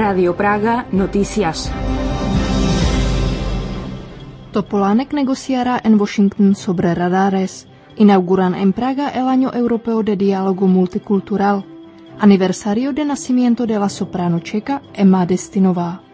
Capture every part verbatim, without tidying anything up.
Radio Praga Noticias. Topolánek negociará en Washington sobre radares. Inauguran en Praga el Año Europeo de Diálogo Multicultural. Aniversario de nacimiento de la soprano checa Emma Destinová.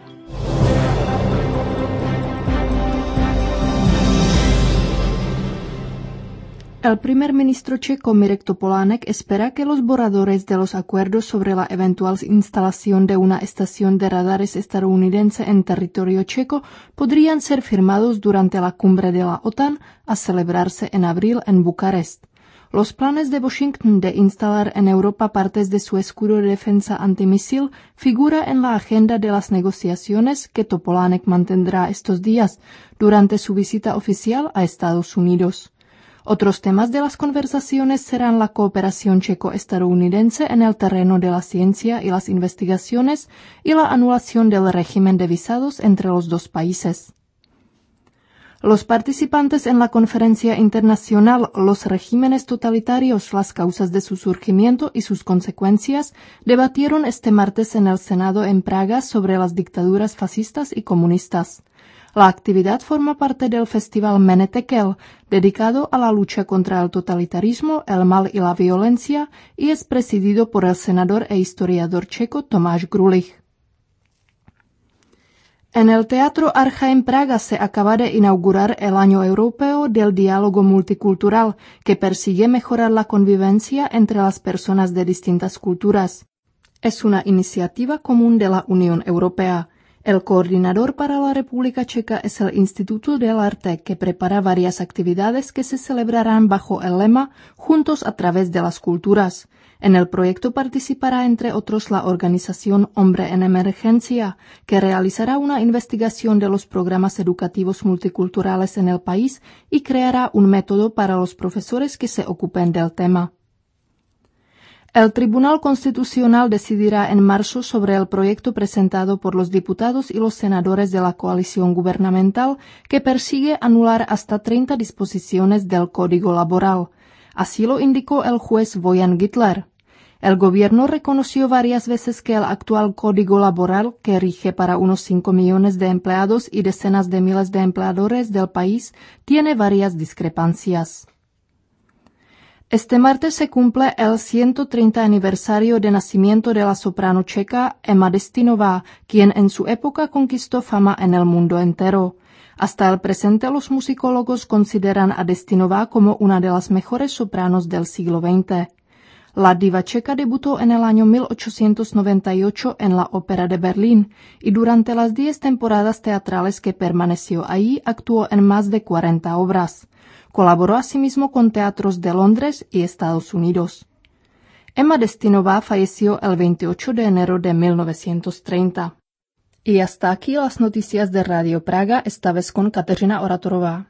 El primer ministro checo Mirek Topolánek espera que los borradores de los acuerdos sobre la eventual instalación de una estación de radares estadounidense en territorio checo podrían ser firmados durante la cumbre de la OTAN a celebrarse en abril en Bucarest. Los planes de Washington de instalar en Europa partes de su escudo de defensa antimisil figura en la agenda de las negociaciones que Topolánek mantendrá estos días durante su visita oficial a Estados Unidos. Otros temas de las conversaciones serán la cooperación checo-estadounidense en el terreno de la ciencia y las investigaciones y la anulación del régimen de visados entre los dos países. Los participantes en la conferencia internacional Los regímenes totalitarios, las causas de su surgimiento y sus consecuencias debatieron este martes en el Senado en Praga sobre las dictaduras fascistas y comunistas. La actividad forma parte del festival Menetekel, dedicado a la lucha contra el totalitarismo, el mal y la violencia, y es presidido por el senador e historiador checo Tomáš Grulich. En el Teatro Archa en Praga se acaba de inaugurar el Año Europeo del Diálogo Multicultural, que persigue mejorar la convivencia entre las personas de distintas culturas. Es una iniciativa común de la Unión Europea. El coordinador para la República Checa es el Instituto del Arte, que prepara varias actividades que se celebrarán bajo el lema Juntos a través de las culturas. En el proyecto participará entre otros la organización Hombre en Emergencia, que realizará una investigación de los programas educativos multiculturales en el país y creará un método para los profesores que se ocupen del tema. El Tribunal Constitucional decidirá en marzo sobre el proyecto presentado por los diputados y los senadores de la coalición gubernamental que persigue anular hasta treinta disposiciones del Código Laboral. Así lo indicó el juez Vojan Gitler. El gobierno reconoció varias veces que el actual Código Laboral, que rige para unos cinco millones de empleados y decenas de miles de empleadores del país, tiene varias discrepancias. Este martes se cumple el ciento treinta aniversario de nacimiento de la soprano checa Emma Destinová, quien en su época conquistó fama en el mundo entero. Hasta el presente los musicólogos consideran a Destinová como una de las mejores sopranos del siglo veinte. La diva checa debutó en el año mil ochocientos noventa y ocho en la Ópera de Berlín y durante las diez temporadas teatrales que permaneció ahí actuó en más de cuarenta obras. Colaboró asimismo con teatros de Londres y Estados Unidos. Emma Destinová falleció el veintiocho de enero de mil novecientos treinta. Y hasta aquí las noticias de Radio Praga, esta vez con Kateřina Oratorová.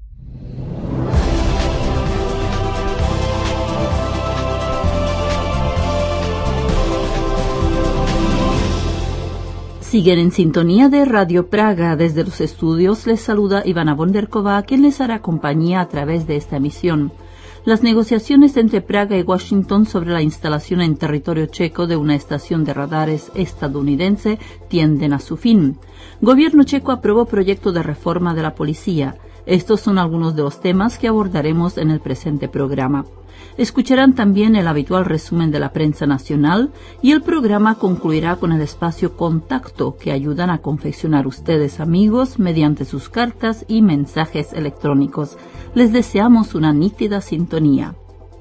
Siguen en sintonía de Radio Praga. Desde los estudios les saluda Ivana Bonderková, quien les hará compañía a través de esta emisión. Las negociaciones entre Praga y Washington sobre la instalación en territorio checo de una estación de radares estadounidense tienden a su fin. Gobierno checo aprobó proyecto de reforma de la policía. Estos son algunos de los temas que abordaremos en el presente programa. Escucharán también el habitual resumen de la prensa nacional y el programa concluirá con el espacio Contacto, que ayudan a confeccionar ustedes amigos mediante sus cartas y mensajes electrónicos. Les deseamos una nítida sintonía.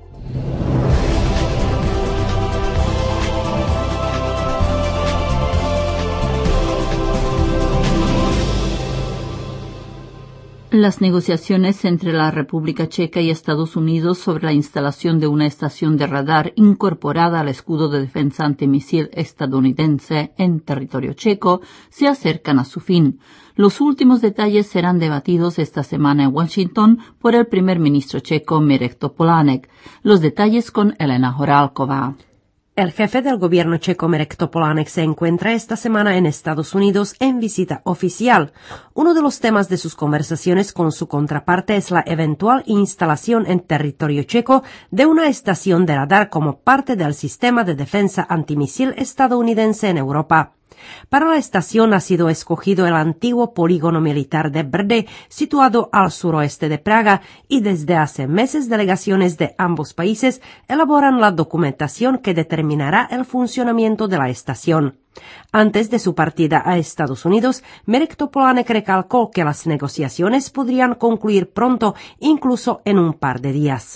Las negociaciones entre la República Checa y Estados Unidos sobre la instalación de una estación de radar incorporada al escudo de defensa antimisil estadounidense en territorio checo se acercan a su fin. Los últimos detalles serán debatidos esta semana en Washington por el primer ministro checo Mirek Topolánek. Los detalles con Elena Horálková. El jefe del gobierno checo Mirek Topolánek se encuentra esta semana en Estados Unidos en visita oficial. Uno de los temas de sus conversaciones con su contraparte es la eventual instalación en territorio checo de una estación de radar como parte del sistema de defensa antimisil estadounidense en Europa. Para la estación ha sido escogido el antiguo polígono militar de Brdy, situado al suroeste de Praga, y desde hace meses delegaciones de ambos países elaboran la documentación que determinará el funcionamiento de la estación. Antes de su partida a Estados Unidos, Mirek Topolánek recalcó que las negociaciones podrían concluir pronto, incluso en un par de días.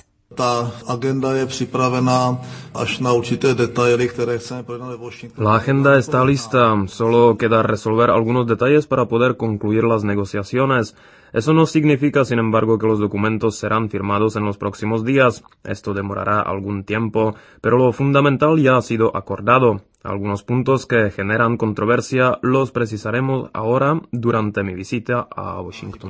La agenda está lista, solo queda resolver algunos detalles para poder concluir las negociaciones. Eso no significa, sin embargo, que los documentos serán firmados en los próximos días. Esto demorará algún tiempo, pero lo fundamental ya ha sido acordado. Algunos puntos que generan controversia los precisaremos ahora durante mi visita a Washington.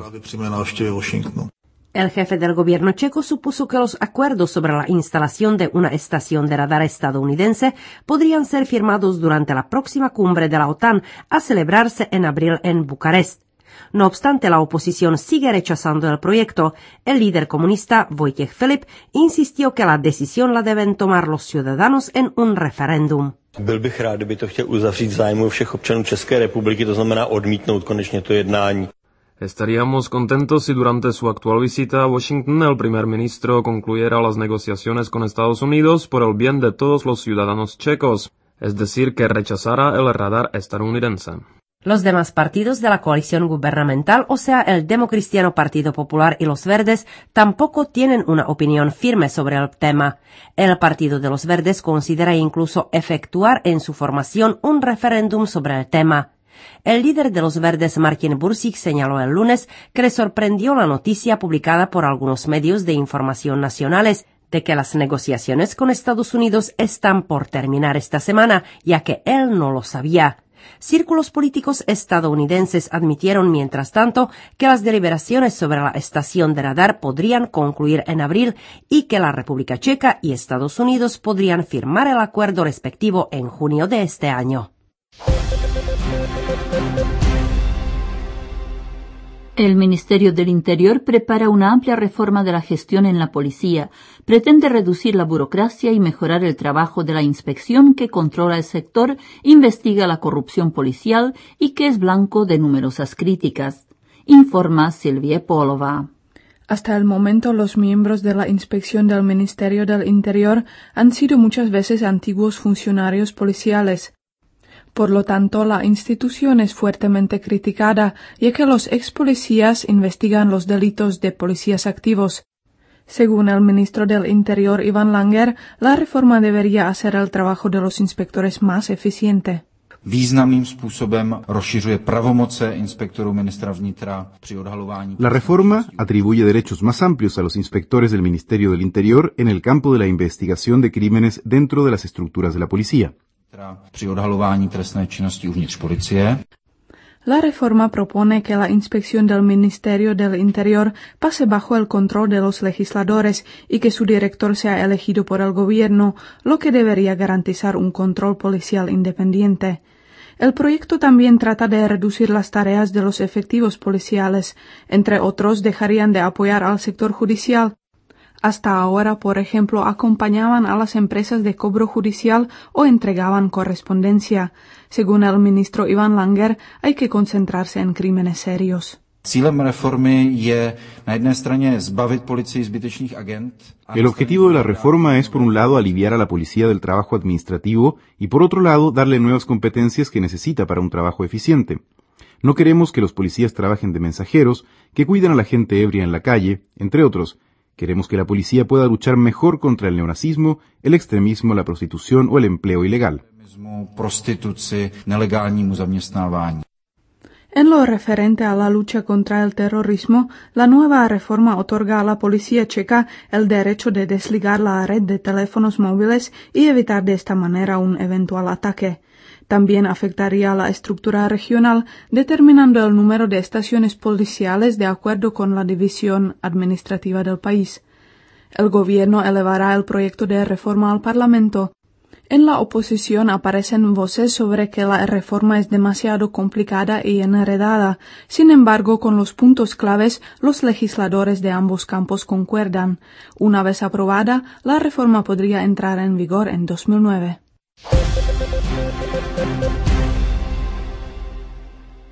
El jefe del gobierno checo supuso que los acuerdos sobre la instalación de una estación de radar estadounidense podrían ser firmados durante la próxima cumbre de la OTAN a celebrarse en abril en Bucarest. No obstante, la oposición sigue rechazando el proyecto. El líder comunista Vojtěch Filip insistió que la decisión la deben tomar los ciudadanos en un referéndum. Byl bych rád, kdyby to chtěl uzavřít v zájmu všech občanů České republiky, to znamená odmítnout konečně to jednání. Estaríamos contentos si durante su actual visita a Washington el primer ministro concluyera las negociaciones con Estados Unidos por el bien de todos los ciudadanos checos, es decir, que rechazara el radar estadounidense. Los demás partidos de la coalición gubernamental, o sea, el Democristiano Partido Popular y los Verdes, tampoco tienen una opinión firme sobre el tema. El Partido de los Verdes considera incluso efectuar en su formación un referéndum sobre el tema. El líder de los Verdes, Martin Bursík, señaló el lunes que le sorprendió la noticia publicada por algunos medios de información nacionales de que las negociaciones con Estados Unidos están por terminar esta semana, ya que él no lo sabía. Círculos políticos estadounidenses admitieron, mientras tanto, que las deliberaciones sobre la estación de radar podrían concluir en abril y que la República Checa y Estados Unidos podrían firmar el acuerdo respectivo en junio de este año. El Ministerio del Interior prepara una amplia reforma de la gestión en la policía. Pretende reducir la burocracia y mejorar el trabajo de la inspección que controla el sector, investiga la corrupción policial y que es blanco de numerosas críticas. Informa Silvia Polova. Hasta el momento, los miembros de la inspección del Ministerio del Interior han sido muchas veces antiguos funcionarios policiales. Por lo tanto, la institución es fuertemente criticada, ya que los ex policías investigan los delitos de policías activos. Según el ministro del Interior, Ivan Langer, la reforma debería hacer el trabajo de los inspectores más eficiente. Významným způsobem rozšiřuje pravomoce inspektorů ministra vnitra při odhalování. La reforma atribuye derechos más amplios a los inspectores del Ministerio del Interior en el campo de la investigación de crímenes dentro de las estructuras de la policía. Při odhalování trestné činnosti uvnitř policie. La reforma propone que la inspección del Ministerio del Interior pase bajo el control de los legisladores y que su director sea elegido por el gobierno, lo que debería garantizar un control policial independiente. El proyecto también trata de reducir las tareas de los efectivos policiales. Entre otros, dejarían de apoyar al sector judicial. Hasta ahora, por ejemplo, acompañaban a las empresas de cobro judicial o entregaban correspondencia. Según el ministro Ivan Langer, hay que concentrarse en crímenes serios. Cílem reformy je na jedné straně zbavit policii zbytečných agent. El objetivo de la reforma es, por un lado, aliviar a la policía del trabajo administrativo y, por otro lado, darle nuevas competencias que necesita para un trabajo eficiente. No queremos que los policías trabajen de mensajeros, que cuidan a la gente ebria en la calle, entre otros. Queremos que la policía pueda luchar mejor contra el neonazismo, el extremismo, la prostitución o el empleo ilegal. Prostituci, nelegálnímu zaměstnávání. En lo referente a la lucha contra el terrorismo, la nueva reforma otorga a la policía checa el derecho de desligar la red de teléfonos móviles y evitar de esta manera un eventual ataque. También afectaría a la estructura regional, determinando el número de estaciones policiales de acuerdo con la división administrativa del país. El gobierno elevará el proyecto de reforma al Parlamento. En la oposición aparecen voces sobre que la reforma es demasiado complicada y enredada. Sin embargo, con los puntos claves, los legisladores de ambos campos concuerdan. Una vez aprobada, la reforma podría entrar en vigor en dos mil nueve.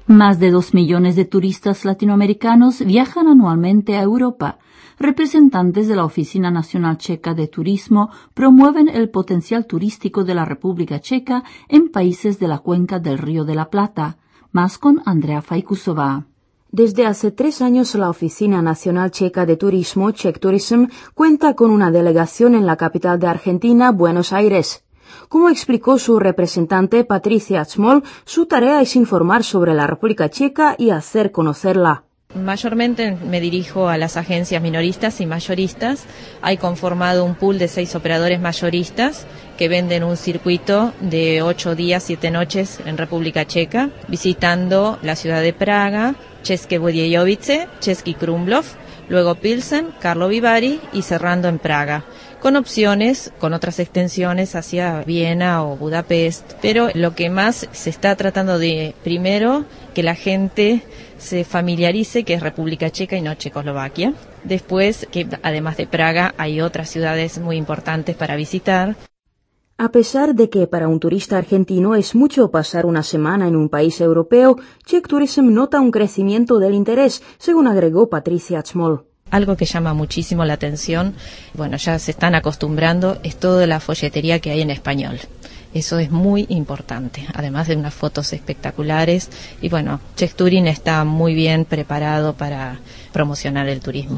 Más de dos millones de turistas latinoamericanos viajan anualmente a Europa. Representantes de la Oficina Nacional Checa de Turismo promueven el potencial turístico de la República Checa en países de la cuenca del Río de la Plata. Más con Andrea Fajkusová. Desde hace tres años la Oficina Nacional Checa de Turismo, Czech Tourism, cuenta con una delegación en la capital de Argentina, Buenos Aires. Como explicó su representante Patricia Small, su tarea es informar sobre la República Checa y hacer conocerla. Mayormente me dirijo a las agencias minoristas y mayoristas. Hay conformado un pool de seis operadores mayoristas que venden un circuito de ocho días, siete noches en República Checa, visitando la ciudad de Praga, České Budějovice, Český Krumlov, luego Pilsen, Karlovy Vary y cerrando en Praga, con opciones, con otras extensiones hacia Viena o Budapest. Pero lo que más se está tratando de, primero, que la gente se familiarice que es República Checa y no Checoslovaquia. Después, que además de Praga hay otras ciudades muy importantes para visitar. A pesar de que para un turista argentino es mucho pasar una semana en un país europeo, Czech Tourism nota un crecimiento del interés, según agregó Patricia Small. Algo que llama muchísimo la atención, bueno, ya se están acostumbrando, es toda la folletería que hay en español. Eso es muy importante, además de unas fotos espectaculares. Y bueno, Czech Tourism está muy bien preparado para promocionar el turismo.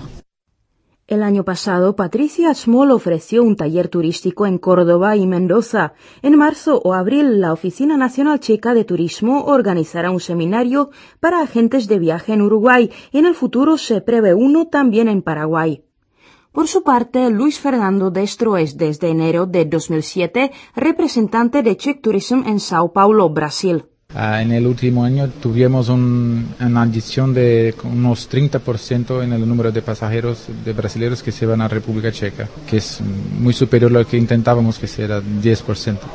El año pasado, Patricia Small ofreció un taller turístico en Córdoba y Mendoza. En marzo o abril, la Oficina Nacional Checa de Turismo organizará un seminario para agentes de viaje en Uruguay. En el futuro se prevé uno también en Paraguay. Por su parte, Luis Fernando Destro es desde enero de dos mil siete representante de Czech Tourism en Sao Paulo, Brasil. Uh, en el último año tuvimos un, una adición de unos treinta por ciento en el número de pasajeros de brasileños que se van a República Checa, que es muy superior a lo que intentábamos, que sea diez por ciento.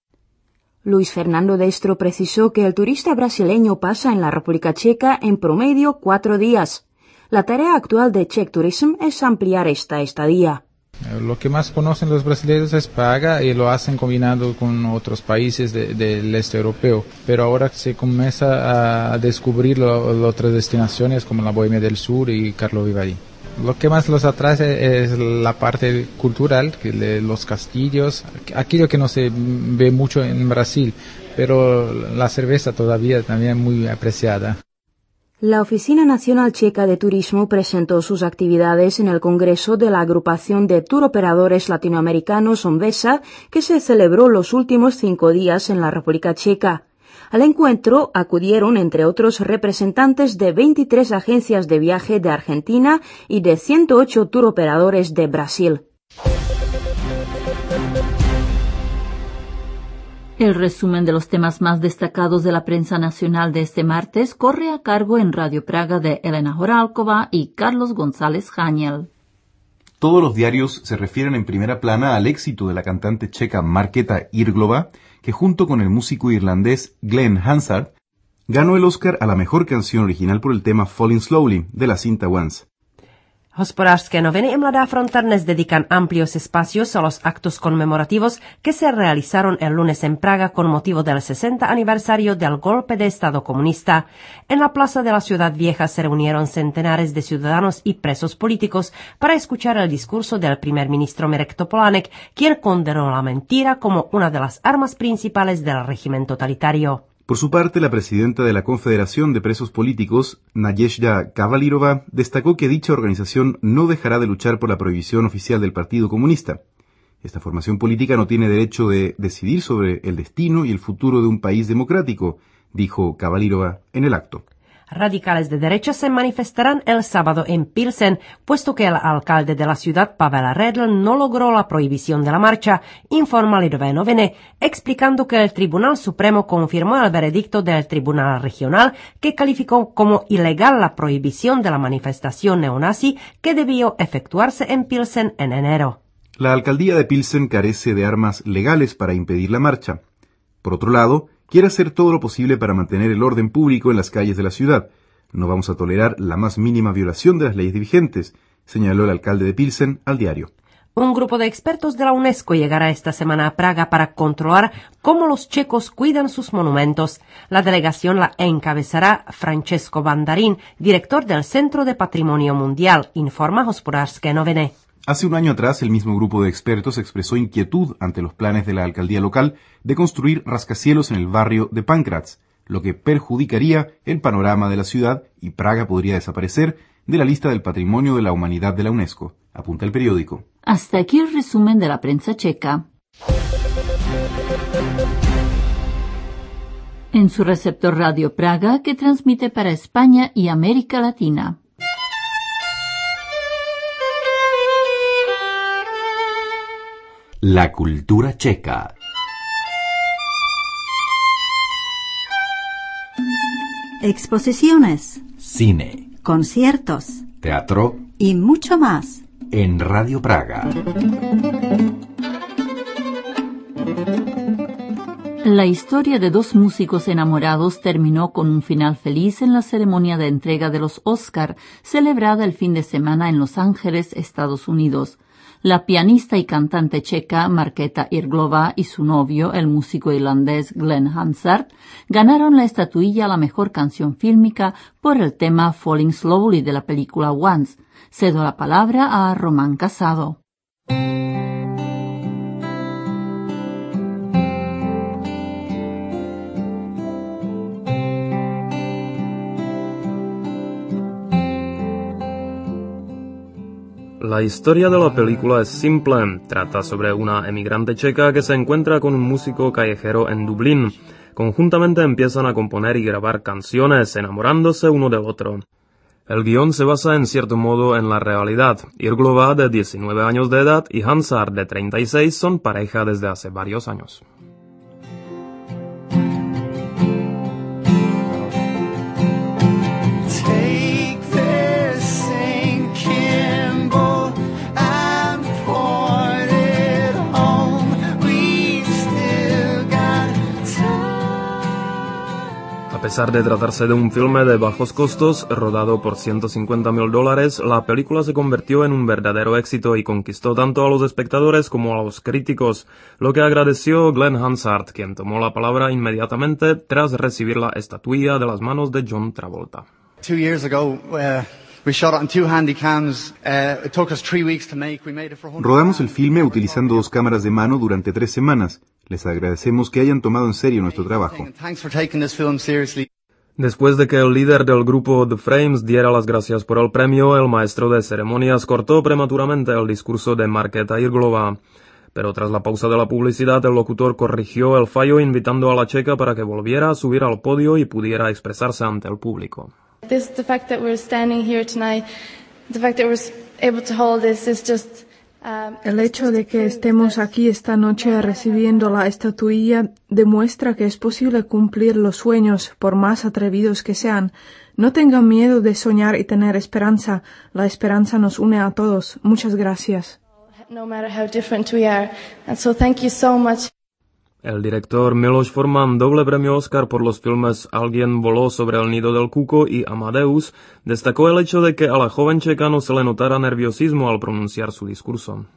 Luis Fernando Destro precisó que el turista brasileño pasa en la República Checa en promedio cuatro días. La tarea actual de Czech Tourism es ampliar esta estadía. Lo que más conocen los brasileños es Praga y lo hacen combinado con otros países de, del este europeo. Pero ahora se comienza a descubrir lo, lo otras destinaciones como la Bohemia del Sur y Karlovy Vary. Lo que más los atrae es la parte cultural, que le, los castillos, aquello que no se ve mucho en Brasil, pero la cerveza todavía también muy apreciada. La Oficina Nacional Checa de Turismo presentó sus actividades en el Congreso de la Agrupación de Turoperadores Latinoamericanos OMVESA, que se celebró los últimos cinco días en la República Checa. Al encuentro acudieron, entre otros, representantes de veintitrés agencias de viaje de Argentina y de ciento ocho turoperadores de Brasil. El resumen de los temas más destacados de la prensa nacional de este martes corre a cargo en Radio Praga de Elena Horálková y Carlos González Haniel. Todos los diarios se refieren en primera plana al éxito de la cantante checa Markéta Irglová, que junto con el músico irlandés Glenn Hansard ganó el Oscar a la mejor canción original por el tema Falling Slowly de la cinta Once. Hospodářské noviny y Mladá fronta dnes dedican amplios espacios a los actos conmemorativos que se realizaron el lunes en Praga con motivo del sesenta aniversario del golpe de Estado comunista. En la plaza de la Ciudad Vieja se reunieron centenares de ciudadanos y presos políticos para escuchar el discurso del primer ministro Mirek Topolánek, quien condenó la mentira como una de las armas principales del régimen totalitario. Por su parte, la presidenta de la Confederación de Presos Políticos, Nadezhda Kavalirova, destacó que dicha organización no dejará de luchar por la prohibición oficial del Partido Comunista. Esta formación política no tiene derecho de decidir sobre el destino y el futuro de un país democrático, dijo Kavalirova en el acto. Radicales de derecha se manifestarán el sábado en Pilsen, puesto que el alcalde de la ciudad, Pavel Redl, no logró la prohibición de la marcha, informa Lidové noviny, explicando que el Tribunal Supremo confirmó el veredicto del Tribunal Regional que calificó como ilegal la prohibición de la manifestación neonazi que debió efectuarse en Pilsen en enero. La alcaldía de Pilsen carece de armas legales para impedir la marcha. Por otro lado, quiere hacer todo lo posible para mantener el orden público en las calles de la ciudad. No vamos a tolerar la más mínima violación de las leyes vigentes, señaló el alcalde de Pilsen al diario. Un grupo de expertos de la UNESCO llegará esta semana a Praga para controlar cómo los checos cuidan sus monumentos. La delegación la encabezará Francesco Bandarín, director del Centro de Patrimonio Mundial, informa Hospodářské noviny. Hace un año atrás, el mismo grupo de expertos expresó inquietud ante los planes de la alcaldía local de construir rascacielos en el barrio de Pankratz, lo que perjudicaría el panorama de la ciudad y Praga podría desaparecer de la lista del Patrimonio de la Humanidad de la UNESCO, apunta el periódico. Hasta aquí el resumen de la prensa checa. En su receptor Radio Praga, que transmite para España y América Latina. La cultura checa. Exposiciones, Cine, conciertos teatro y mucho más. En Radio Praga. La historia de dos músicos enamorados terminó con un final feliz en la ceremonia de entrega de los Oscar, celebrada el fin de semana en Los Ángeles, Estados Unidos. La pianista y cantante checa Markéta Irglová y su novio, el músico irlandés Glenn Hansard, ganaron la estatuilla a la mejor canción fílmica por el tema Falling Slowly de la película Once. Cedo la palabra a Román Casado. La historia de la película es simple. Trata sobre una emigrante checa que se encuentra con un músico callejero en Dublín. Conjuntamente empiezan a componer y grabar canciones, enamorándose uno del otro. El guión se basa en cierto modo en la realidad. Irglová, de diecinueve años de edad, y Hansard, de treinta y seis, son pareja desde hace varios años. A pesar de tratarse de un filme de bajos costos, rodado por ciento cincuenta mil dólares, la película se convirtió en un verdadero éxito y conquistó tanto a los espectadores como a los críticos, lo que agradeció Glenn Hansard, quien tomó la palabra inmediatamente tras recibir la estatuilla de las manos de John Travolta. Two years ago, uh... We shot it on two handycams. Uh, it took us three weeks to make. We made it for one hundred. Rodamos el filme utilizando dos cámaras de mano durante tres semanas. Les agradecemos que hayan tomado en serio nuestro trabajo. Thanks for taking this film seriously. Después de que el líder del grupo The Frames diera las gracias por el premio, el maestro de ceremonias cortó prematuramente el discurso de Markéta Irglová. Pero tras la pausa de la publicidad, el locutor corrigió el fallo invitando a la checa para que volviera a subir al podio y pudiera expresarse ante el público. This, the fact that we're standing here tonight, the fact that we're able to hold this is just. Um, El hecho de que estemos aquí esta noche recibiendo la estatuilla demuestra que es posible cumplir los sueños, por más atrevidos que sean. No tengan miedo de soñar y tener esperanza. La esperanza nos une a todos. Muchas gracias. No matter how different we are, and so thank you so much. El director Miloš Forman, doble premio Oscar por los filmes Alguien voló sobre el nido del cuco y Amadeus, destacó el hecho de que a la joven checa no se le notara nerviosismo al pronunciar su discurso.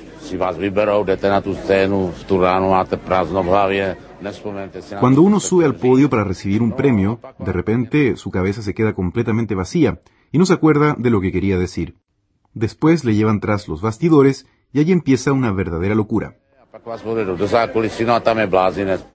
Cuando uno sube al podio para recibir un premio, de repente su cabeza se queda completamente vacía y no se acuerda de lo que quería decir. Después le llevan tras los bastidores y allí empieza una verdadera locura. Pak vás povedou do zákulisí, no a tam je blázinec.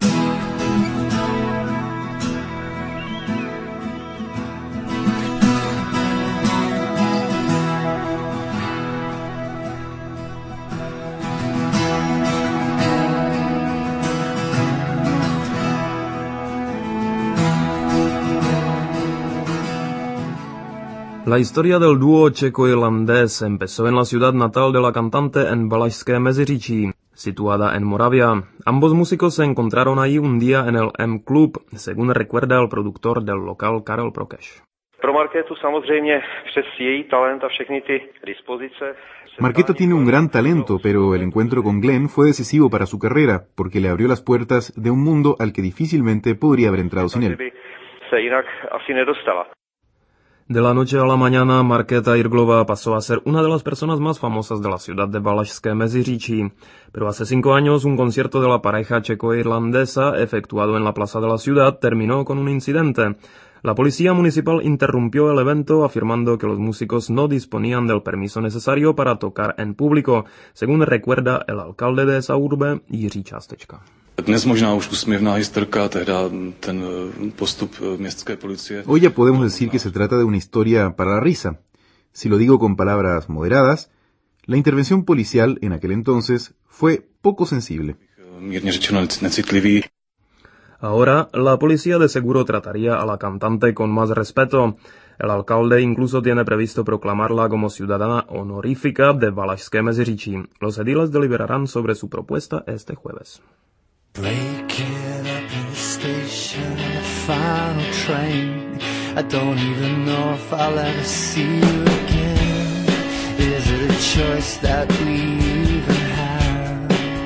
La historia del dúo checo-irlandés empezó en la ciudad natal de la cantante en Valašské Meziříčí, situada en Moravia. Ambos músicos se encontraron ahí un día en el M Club, según recuerda el productor del local Karel Prokeš. Pro Markétu samozřejmě přes její talent a všechny ty dispozice. Markéta tiene un gran talento, pero el encuentro con Glenn fue decisivo para su carrera, porque le abrió las puertas de un mundo al que difícilmente podría haber entrado sin él. Se jinak asi nedostala. De la noche a la mañana, Markéta Irglová pasó a ser una de las personas más famosas de la ciudad de Valašské Meziříčí. Pero hace cinco años, un concierto de la pareja checo-irlandesa, efectuado en la plaza de la ciudad, terminó con un incidente. La policía municipal interrumpió el evento afirmando que los músicos no disponían del permiso necesario para tocar en público, según recuerda el alcalde de esa urbe, Jiří Částečka. Dnes možná už úsměvná historka, tehda ten postup městské policie. Hoy ya podemos decir que se trata de una historia para la risa. Si lo digo con palabras moderadas, la intervención policial en aquel entonces fue poco sensible. Mírně řečeno necitlivý. Ahora, la policía de seguro trataría a la cantante con más respeto. El alcalde incluso tiene previsto proclamarla como ciudadana honorífica de Valašské Meziříčí. Los ediles deliberarán sobre su propuesta este jueves. Break it up in the station, the final train. I don't even know if I'll ever see you again. Is it a choice that we even have?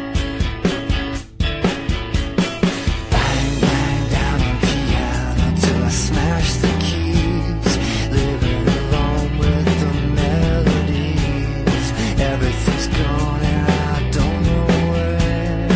Bang, bang down on piano till I smash the keys. Living alone with the melodies. Everything's gone and I don't know where.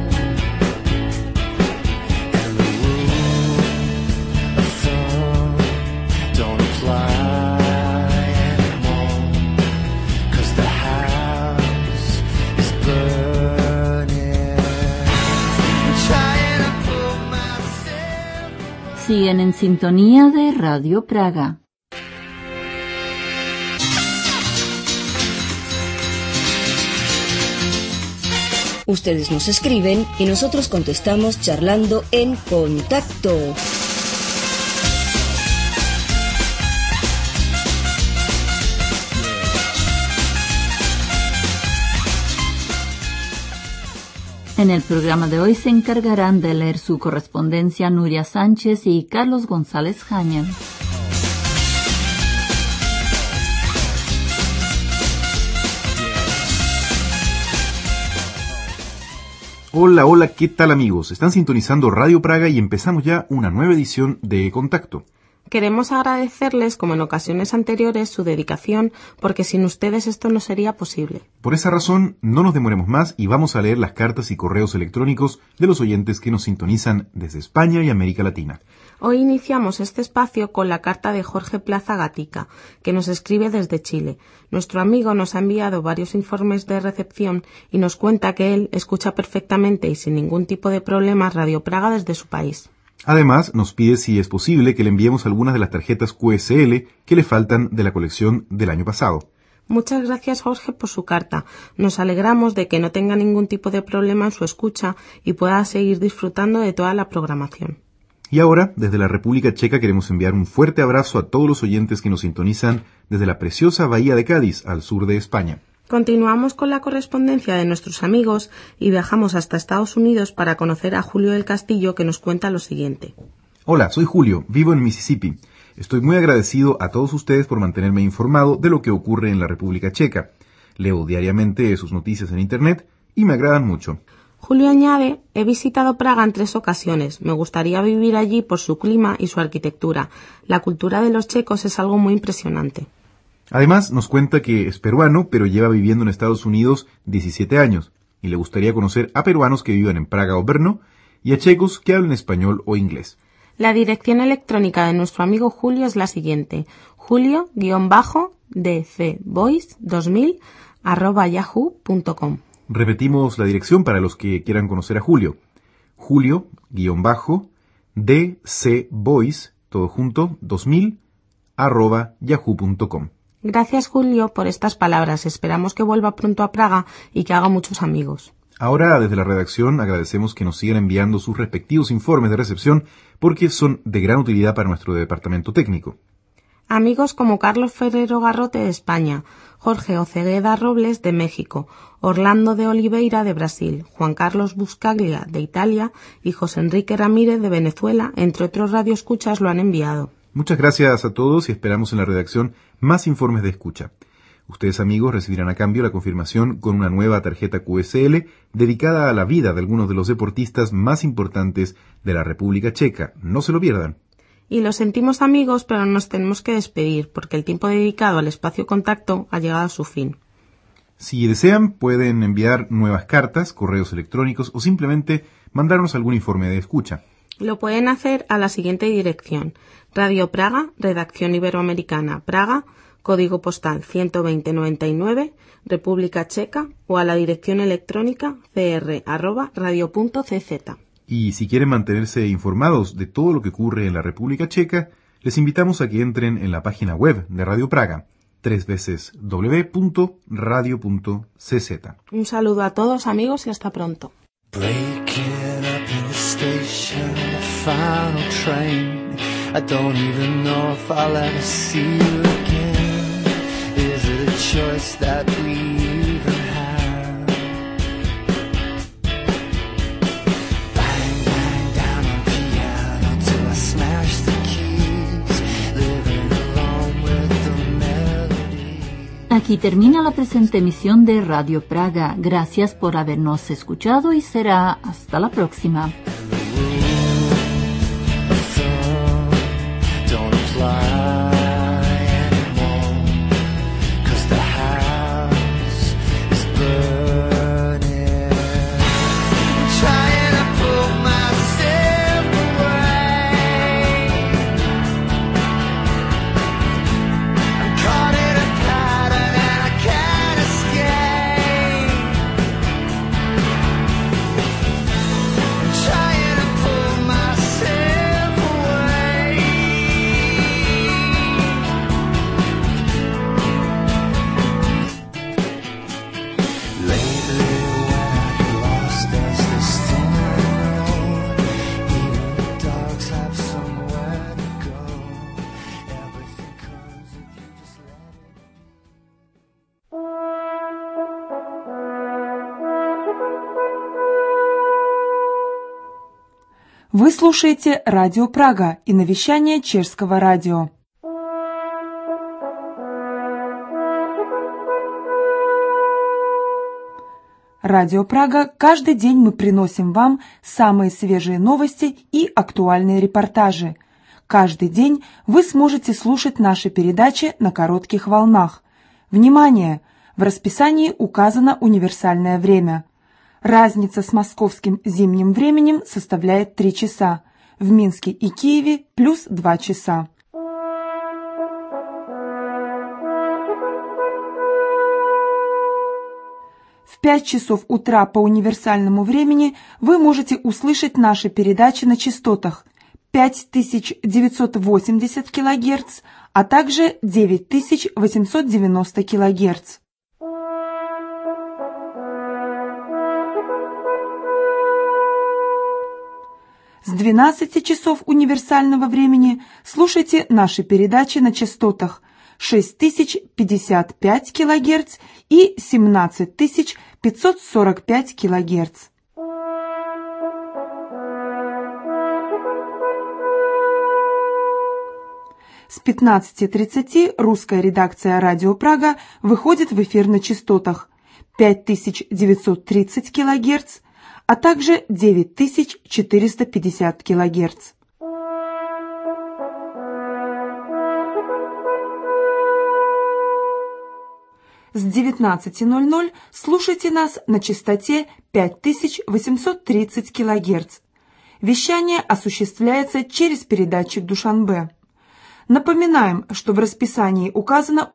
And the rule of thumb don't apply anymore. 'Cause the house is burning. I'm trying to pull myself. Siguen en sintonía de Radio Praga. Ustedes nos escriben y nosotros contestamos charlando en Contacto. En el programa de hoy se encargarán de leer su correspondencia Nuria Sánchez y Carlos González Jaña. Hola, hola, ¿qué tal amigos? Están sintonizando Radio Praga y empezamos ya una nueva edición de Contacto. Queremos agradecerles, como en ocasiones anteriores, su dedicación, porque sin ustedes esto no sería posible. Por esa razón, no nos demoremos más y vamos a leer las cartas y correos electrónicos de los oyentes que nos sintonizan desde España y América Latina. Hoy iniciamos este espacio con la carta de Jorge Plaza Gatica, que nos escribe desde Chile. Nuestro amigo nos ha enviado varios informes de recepción y nos cuenta que él escucha perfectamente y sin ningún tipo de problemas Radio Praga desde su país. Además, nos pide si es posible que le enviemos algunas de las tarjetas Q S L que le faltan de la colección del año pasado. Muchas gracias, Jorge, por su carta. Nos alegramos de que no tenga ningún tipo de problema en su escucha y pueda seguir disfrutando de toda la programación. Y ahora, desde la República Checa queremos enviar un fuerte abrazo a todos los oyentes que nos sintonizan desde la preciosa Bahía de Cádiz, al sur de España. Continuamos con la correspondencia de nuestros amigos y viajamos hasta Estados Unidos para conocer a Julio del Castillo, que nos cuenta lo siguiente. Hola, soy Julio, vivo en Mississippi. Estoy muy agradecido a todos ustedes por mantenerme informado de lo que ocurre en la República Checa. Leo diariamente sus noticias en Internet y me agradan mucho. Julio añade, he visitado Praga en tres ocasiones. Me gustaría vivir allí por su clima y su arquitectura. La cultura de los checos es algo muy impresionante. Además, nos cuenta que es peruano, pero lleva viviendo en Estados Unidos diecisiete años, y le gustaría conocer a peruanos que vivan en Praga o Brno, y a checos que hablen español o inglés. La dirección electrónica de nuestro amigo Julio es la siguiente: julio-d c voice dos mil arroba yahoo punto com. Repetimos la dirección para los que quieran conocer a Julio. Julio-d c voice, todo junto, dos mil arroba yahoo punto com. Gracias, Julio, por estas palabras. Esperamos que vuelva pronto a Praga y que haga muchos amigos. Ahora, desde la redacción, agradecemos que nos sigan enviando sus respectivos informes de recepción porque son de gran utilidad para nuestro departamento técnico. Amigos como Carlos Ferrero Garrote de España, Jorge Ocegueda Robles de México, Orlando de Oliveira de Brasil, Juan Carlos Buscaglia de Italia y José Enrique Ramírez de Venezuela, entre otros radioescuchas, lo han enviado. Muchas gracias a todos y esperamos en la redacción más informes de escucha. Ustedes, amigos, recibirán a cambio la confirmación con una nueva tarjeta Q S L dedicada a la vida de algunos de los deportistas más importantes de la República Checa. No se lo pierdan. Y lo sentimos, amigos, pero nos tenemos que despedir porque el tiempo dedicado al espacio contacto ha llegado a su fin. Si desean, pueden enviar nuevas cartas, correos electrónicos o simplemente mandarnos algún informe de escucha. Lo pueden hacer a la siguiente dirección: Radio Praga, Redacción Iberoamericana, Praga, código postal ciento veinte noventa y nueve, República Checa, o a la dirección electrónica c r arroba radio punto c z. Y si quieren mantenerse informados de todo lo que ocurre en la República Checa, les invitamos a que entren en la página web de Radio Praga, tres veces w punto radio punto c z. Un saludo a todos, amigos, y hasta pronto. Breaking up in the station, the final train. I don't even know if I'll ever see you again. Is it a choice that we even have? Bang, bang, down on piano till I smash the keys. Living alone with the melody. Aquí termina la presente emisión de Radio Praga. Gracias por habernos escuchado y será hasta la próxima. Вы слушаете Радио Прага и навещание Чешского радио. Радио Прага. Каждый день мы приносим вам самые свежие новости и актуальные репортажи. Каждый день вы сможете слушать наши передачи на коротких волнах. Внимание! В расписании указано универсальное время. Разница с московским зимним временем составляет три часа. В Минске и Киеве плюс два часа. В пять часов утра по универсальному времени вы можете услышать наши передачи на частотах пять тысяч девятьсот восемьдесят килогерц, а также девять тысяч восемьсот девяносто килогерц. С двенадцати часов универсального времени слушайте наши передачи на частотах шесть тысяч пятьдесят пять килогерц и семнадцать тысяч пятьсот сорок пять килогерц. С пятнадцати тридцати русская редакция Радио Прага выходит в эфир на частотах пять тысяч девятьсот тридцать килогерц, а также девять тысяч четыреста пятьдесят килогерц. С девятнадцати ноль-ноль слушайте нас на частоте пять тысяч восемьсот тридцать килогерц. Вещание осуществляется через передатчик Душанбе. Напоминаем, что в расписании указано